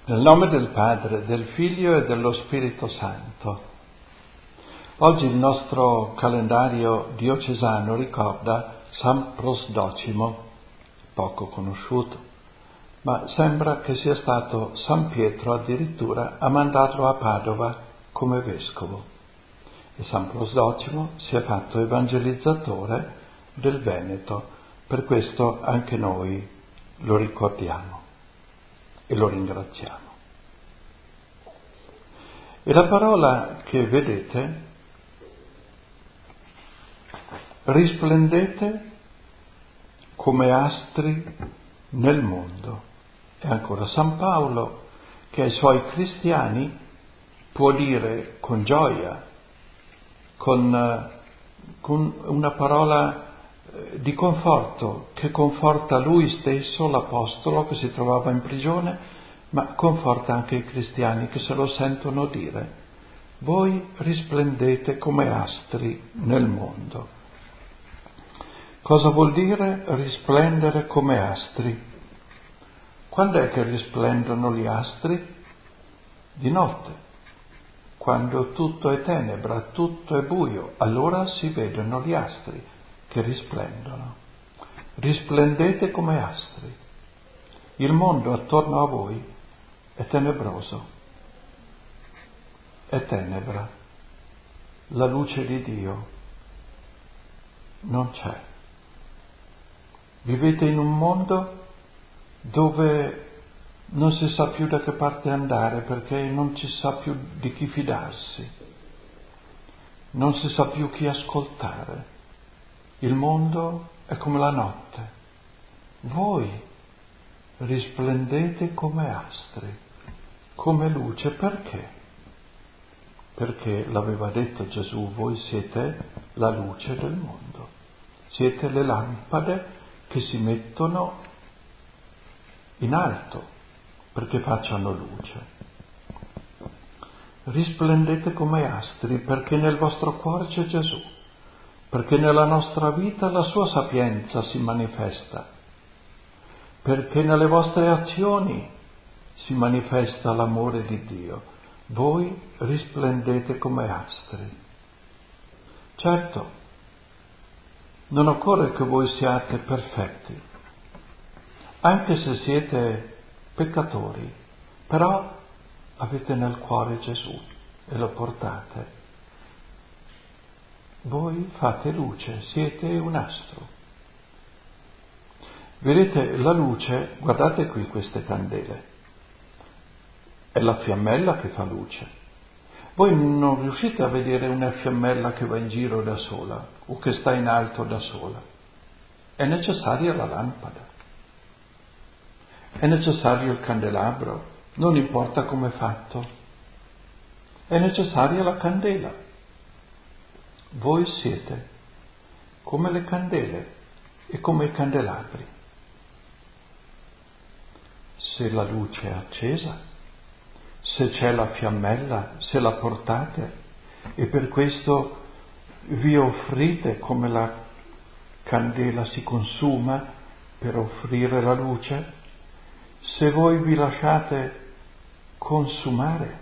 Nel nome del Padre, del Figlio e dello Spirito Santo. Oggi il nostro calendario diocesano ricorda San Prosdocimo, poco conosciuto, ma sembra che sia stato San Pietro addirittura a mandarlo a Padova come vescovo. E San Prosdocimo si è fatto evangelizzatore del Veneto, per questo anche noi lo ricordiamo e lo ringraziamo. E la parola che vedete, risplendete come astri nel mondo. E ancora San Paolo, che ai suoi cristiani può dire con gioia, con una parola di conforto, che conforta lui stesso, l'apostolo che si trovava in prigione, ma conforta anche i cristiani che se lo sentono dire: voi risplendete come astri nel mondo. Cosa vuol dire risplendere come astri? Quando è che risplendono gli astri? Di notte, quando tutto è tenebra, tutto è buio, allora si vedono gli astri che risplendono. Risplendete come astri. Il mondo attorno a voi è tenebroso, è tenebra. La luce di Dio non c'è. Vivete in un mondo dove non si sa più da che parte andare, perché non si sa più di chi fidarsi, non si sa più chi ascoltare. Il mondo è come la notte. Voi risplendete come astri, come luce. Perché? Perché l'aveva detto Gesù: voi siete la luce del mondo, siete le lampade che si mettono in alto perché facciano luce. Risplendete come astri perché nel vostro cuore c'è Gesù, perché nella nostra vita la sua sapienza si manifesta, perché nelle vostre azioni si manifesta l'amore di Dio. Voi risplendete come astri. Certo, non occorre che voi siate perfetti, anche se siete peccatori, però avete nel cuore Gesù e lo portate. Voi fate luce, siete un astro. Vedete, la luce, guardate qui queste candele, è la fiammella che fa luce. Voi non riuscite a vedere una fiammella che va in giro da sola o che sta in alto da sola. È necessaria la lampada, è necessario il candelabro, non importa come è fatto, è necessaria la candela. Voi siete come le candele e come i candelabri. Se la luce è accesa, se c'è la fiammella, se la portate e per questo vi offrite come la candela si consuma per offrire la luce, se voi vi lasciate consumare,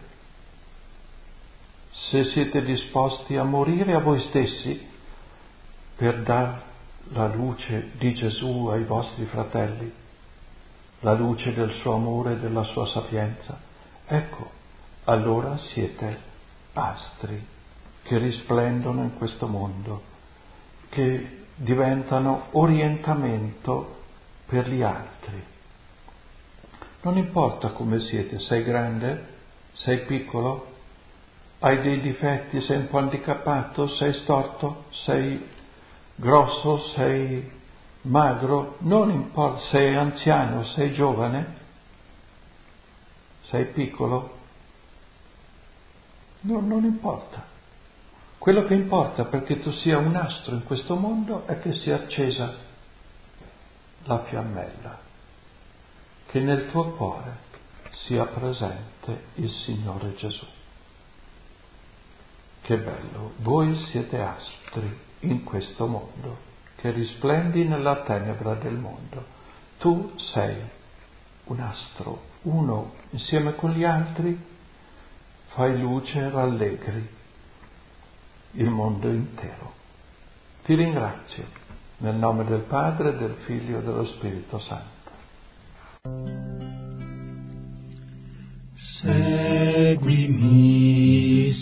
se siete disposti a morire a voi stessi per dar la luce di Gesù ai vostri fratelli, la luce del suo amore e della sua sapienza, ecco, allora siete astri che risplendono in questo mondo, che diventano orientamento per gli altri. Non importa come siete, sei grande, sei piccolo, hai dei difetti, sei un po' handicappato, sei storto, sei grosso, sei magro, non importa, sei anziano, sei giovane, sei piccolo, non importa. Quello che importa perché tu sia un astro in questo mondo è che sia accesa la fiammella, che nel tuo cuore sia presente il Signore Gesù. Che bello, voi siete astri in questo mondo, che risplendi nella tenebra del mondo. Tu sei un astro uno insieme con gli altri, fai luce e rallegri il mondo intero. Ti ringrazio, nel nome del Padre, del Figlio e dello Spirito Santo. Seguimi,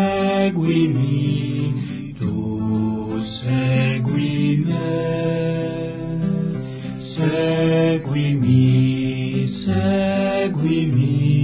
seguimi, tu segui me. Seguimi, seguimi,